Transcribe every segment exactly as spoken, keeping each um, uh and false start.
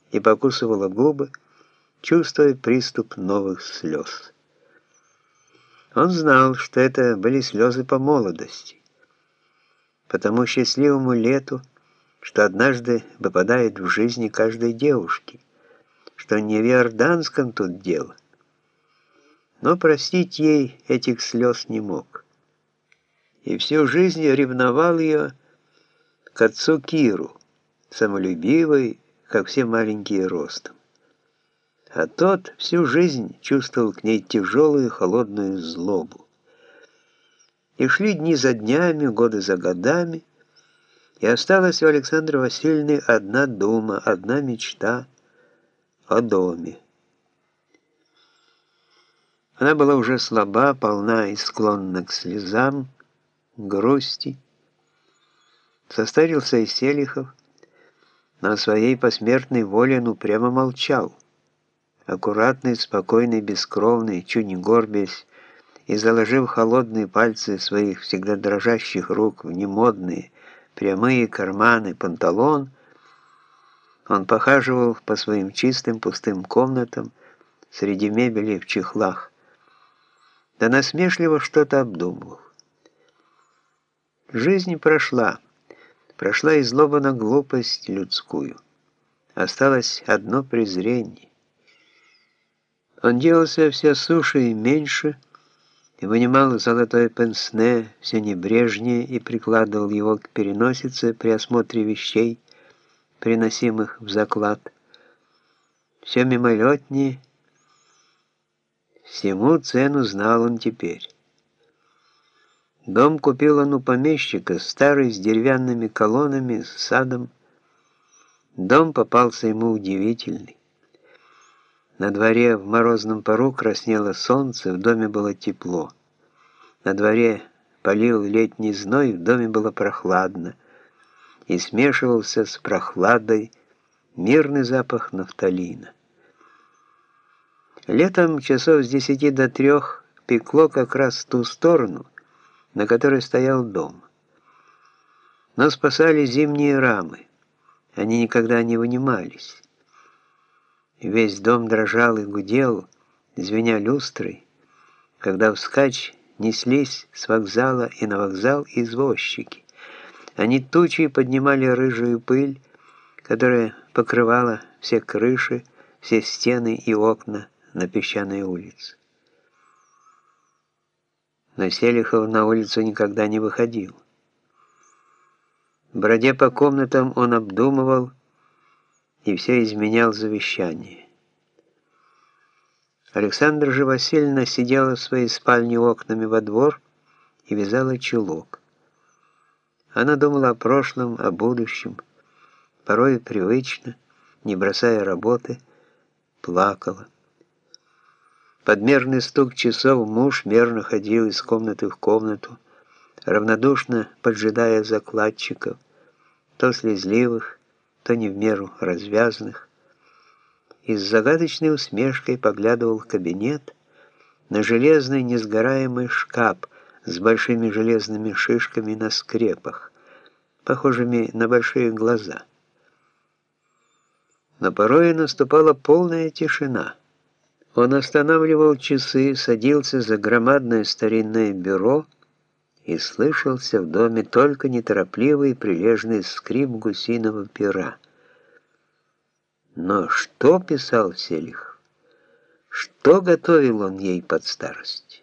и покусывала губы, чувствуя приступ новых слез. Он знал, что это были слезы по молодости, по тому счастливому лету, что однажды выпадает в жизни каждой девушки, что не в Иорданском тут дело. Но простить ей этих слез не мог. И всю жизнь ревновал ее к отцу Киру, самолюбивый, как все маленькие ростом. А тот всю жизнь чувствовал к ней тяжелую холодную злобу. И шли дни за днями, годы за годами, и осталась у Александры Васильевны одна дума, одна мечта о доме. Она была уже слаба, полна и склонна к слезам, к грусти. Состарился и Селихов, но о своей посмертной воле он упрямо молчал. Аккуратный, спокойный, бескровный, чуть не горбясь, и заложив холодные пальцы своих всегда дрожащих рук в немодные, прямые карманы панталон, он похаживал по своим чистым пустым комнатам среди мебели в чехлах, да насмешливо что-то обдумывал. Жизнь прошла, прошла и злоба на глупость людскую. Осталось одно презрение. Он делался все суше и меньше, и вынимал золотое пенсне все небрежнее и прикладывал его к переносице при осмотре вещей, приносимых в заклад. Все мимолетнее, всему цену знал он теперь. Дом купил он у помещика, старый, с деревянными колоннами, с садом. Дом попался ему удивительный. На дворе в морозном пару краснело солнце, в доме было тепло. На дворе палил летний зной, в доме было прохладно. И смешивался с прохладой мирный запах нафталина. Летом часов с десяти до трех пекло как раз в ту сторону, на которой стоял дом. Но спасали зимние рамы, они никогда не вынимались. Весь дом дрожал и гудел, звеня люстрой, когда вскачь неслись с вокзала и на вокзал извозчики. Они тучей поднимали рыжую пыль, которая покрывала все крыши, все стены и окна на песчаной улице. Но Селихов на улицу никогда не выходил. Бродя по комнатам, он обдумывал и все изменял завещание. Александра же Васильевна сидела в своей спальне окнами во двор и вязала чулок. Она думала о прошлом, о будущем, порой привычно, не бросая работы, плакала. Под мерный стук часов муж мерно ходил из комнаты в комнату, равнодушно поджидая закладчиков, то слезливых, то не в меру развязных, и с загадочной усмешкой поглядывал в кабинет на железный несгораемый шкаф с большими железными шишками на скрепах, похожими на большие глаза. Но порой наступала полная тишина. Он останавливал часы, садился за громадное старинное бюро, и слышался в доме только неторопливый прилежный скрип гусиного пера. Но что писал Селихов? Что готовил он ей под старость?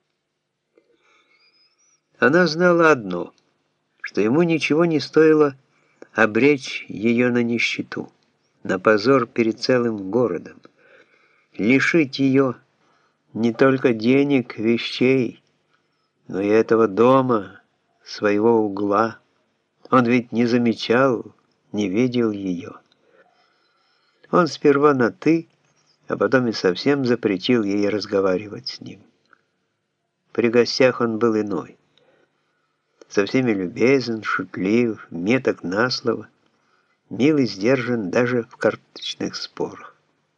Она знала одно, что ему ничего не стоило обречь ее на нищету, на позор перед целым городом, лишить ее не только денег, вещей, но и этого дома, своего угла. Он ведь не замечал, не видел ее. Он сперва на «ты», а потом и совсем запретил ей разговаривать с ним. При гостях он был иной. Со всеми любезен, шутлив, меток на слово, мил и сдержан даже в карточных спорах.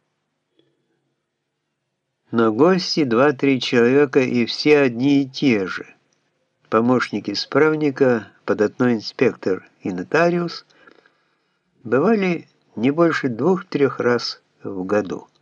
Но гости два-три человека, и все одни и те же. Помощник исправника, податной инспектор и нотариус бывали не больше двух-трех раз в году.